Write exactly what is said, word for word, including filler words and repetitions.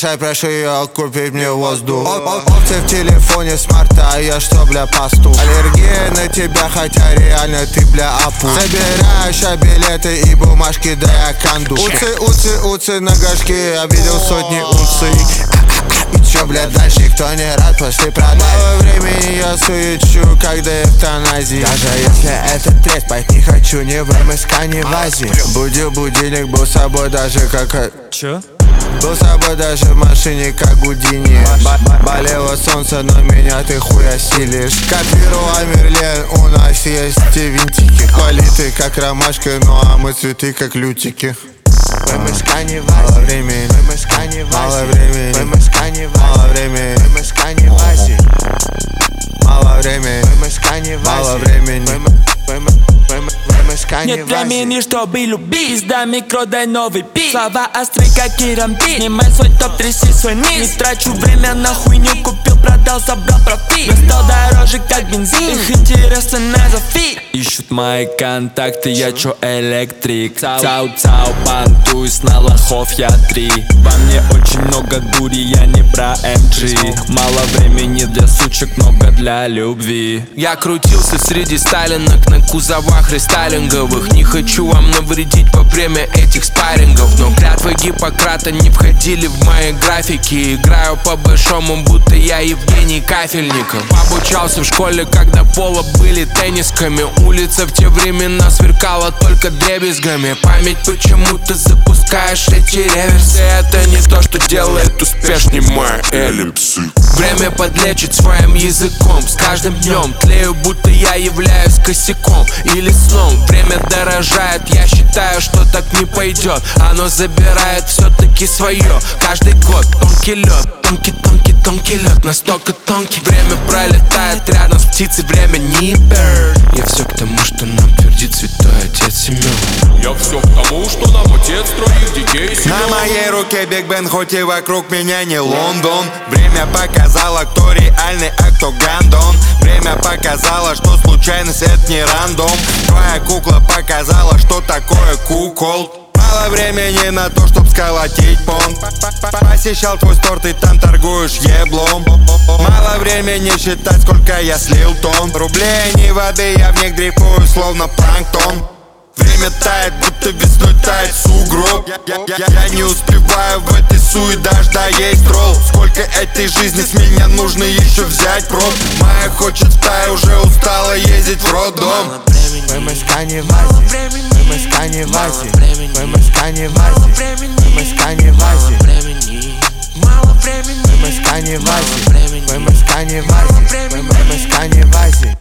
приглашай, прошу ее купить мне воздух. Опции в телефоне смарта, а я что, бля, пастух. Аллергия на тебя, хотя реально ты, бля, опу. Забираю ща билеты и бумажки, да я канду. Уцы, уцы, уцы на горшке, я видел сотни унций. И чё, бля, дальше, кто не рад после продажи? Мало времени я суечу, как до эвтаназии. Даже если это трест, пойти не хочу ни в МСК, ни в Азии. Будил будильник, был с собой даже как... Чё? Был с собой даже в машине, как Гудини. Болело солнце, но меня ты хуя силишь. Как Леруа Мерлен, у нас есть те винтики. Политы, как ромашка, ну а мы цветы, как лютики. МСК не мало времени, МСК не мало времени, МСК не мало времени, МСК не в Азии. Мало времени, МСК не мало времени. Нет времени, чтобы любить. Да микро, дай новый бит. Слова остры, как керамбит. Снимай свой топ, тряси свой низ. Не трачу время на хуйню. Купил, продал, собрал профит. Я стал дороже, как бензин. Их интересно на зафит. Ищут мои контакты, я чё электрик. Цау-цау, бантуюсь на лохов, я три. Во мне очень много дури, я не про эм джи. Мало времени для сучек, много для любви. Я крутился среди сталинок на кузовах рестайлинговых. Не хочу вам навредить во время этих спаррингов, но клятвы Гиппократа не входили в мои графики. Играю по-большому, будто я Евгений Кафельников. Обучался в школе, когда пола были теннисками. Улица в те времена сверкала только дребезгами. Память почему-то запускаешь эти реверсы. Это не то, что делает успешней мой эллипсы. Время подлечить своим языком. С каждым днем тлею, будто я являюсь косяком или сном. Время дорожает, я считаю, что так не пойдет. Оно забирает все-таки свое. Каждый год тонкий лед, тонкий, тонкий, тонкий лед, настолько тонкий. Время пролетает рядом с птицей, время не bird. Я все к тому, что нам твердит святой отец Семен. Я все к тому, что нам отец троих детей Семен. На моей руке Биг Бен, хоть и вокруг меня не Лондон. Время показало, кто реальный, а кто гандон. Время показало, что случайность это не рандом. Твоя кукла показала, что такое кукол. Мало времени на то, чтоб сколотить понт. Посещал твой стор, ты там торгуешь еблом. Мало времени считать, сколько я слил тон. Рублей не воды, я в них дрейфую, словно планктон. Время тает, будто весной тает сугроб. я, я, я, я не успеваю в этой суе дождя есть ролл. Сколько этой жизни с меня нужно еще взять проб. Моя хочет в Тай, уже устала ездить в роддом. МСК не в Азии, МСК не в Азии, МСК не в Азии, МСК не в Азии. Мало времени, МСК не в Азии, МСК не в Азии, МСК не в Азии.